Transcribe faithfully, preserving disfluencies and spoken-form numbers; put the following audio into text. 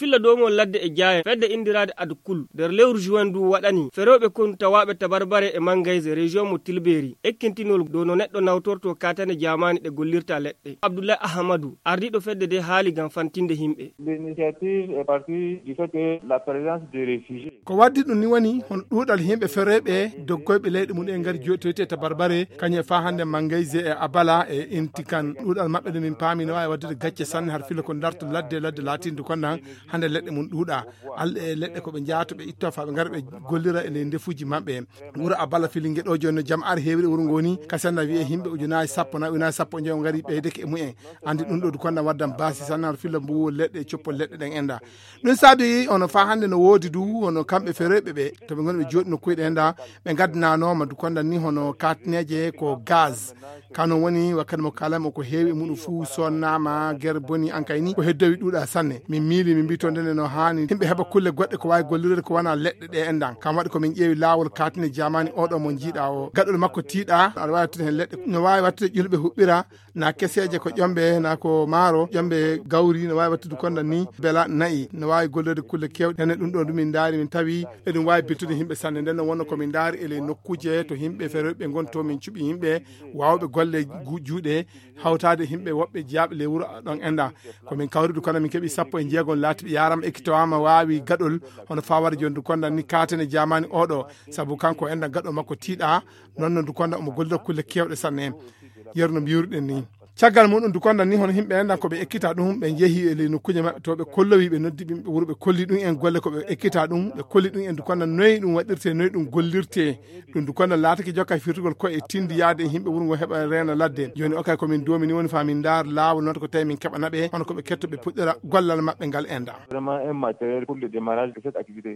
filla domol ladde e jaaye fedde indirade adkul der lewru juin du waɗani feroɓe kon tawaɓe tabarbare e mangayse région mo tilberi ekkintinol do no neɗɗo nawtorto katane jamani ɗe gollirta leɗɗe. Abdoulaye Ahamadou ardiɗo fedde de haali gam fantinde himɓe. L'initiative est partie du fait que la présence de réfugiés ko waddi ɗum ni woni hon ɗuɗal himɓe fereɓe doggoyɓe leyɗe mum e ngari jotoyte tabarbare kañe fa hande mangayse e abala e intikan ɗuɗal mabɓe de min paami no wawi waddude gacce sanne har filo ko darto ladde ladde latinde konnan hande leɗɗe mum ɗuuɗa alɗe e leɗɗe koɓe jaato ɓe itta fa ɓe gara ɓe gollira e le ndefuji mabɓe. wuuro abala filingue ɗo joni no jaam ar heewri wuuro ngoni kasanda wiye himɓe ujunaji sappo na ujunaji sappo e jeego gari ɓeydeke e mumen andi ɗum ɗo du konnan waddan basi sanne har filo mbuwo leɗɗe e coppol leɗɗe ɗen enda ɗum saabi ono fa hande no woodi du ono kamɓe fereɓe ɓe to ɓe goni ɓe jooɗi no kuyɗe enda ɓe gaddananoma du kondan ni hono katneje ko gaz kano woni wakkati mo kalamo ko heewi muɗum fuu sonnama guerre boni an kayni ko heddowi ɗuuɗa sanne min miili min mbi to ndene no hani yimɓe heeɓa kulle goɗɗe ko wawi gollirde ko wona leɗɗe ɗe endan kam waɗi komin ƴeewi lawol katine jamani oɗo mo jiiɗa o gaɗol makko tiiɗa aɗa wawi wattude hen leɗɗe no wawi wattude ƴulɓe huɓɓira na keseje ko ƴomɓe na ko maaro ƴomɓe gawri no wawi wattude kondan ni beela nayyi no wawi gollirde kulle kewɗe nene ɗum ɗo ɗumin daari min tawi eɗum wawi biltude yimɓe sanne nden no wonno komin daari ele nokkuje to yimɓe feroɓe gonto min cuuɓi yimɓe wawɓe golle juuɗe hawtade yimɓe woɓɓe jeyaɓe le wuuro ɗon enda komin kawridu kono min keeɓi sappo e jeegom laatiɓe yarama ekkitowama wawi gaɗol hono fawade joni du konda ni katene jamani oɗo saabu kanko enda gaɗo makko tiiɗa noon no du konda omo gollira kulle kewɗe sanne yeru no mbiruɗen ni caggal muɗum du konda ni hono yimɓe endan koɓe ekkita ɗum ɓe jeehi e ley nokkuje mabɓe to ɓe kollowi ɓe noddi ɓe wuuro ɓe kolli ɗum en golle koɓe ekkita ɗum ɓe kolli ɗum en du konda noyi ɗum waɗirte noyi ɗum gollirte ɗum du konda laatake jokka firtugol ko e tinde yaade yimɓe wuuro ngo heeɓa reena ladde joni okay komin domi ni woni fa min dar lawol noon ko tawi min keɓanaɓe hono koɓe ketto ɓe puɗɗira gollal mabɓe ngal enda vraiment un matériel pour le démarrage de cette activité.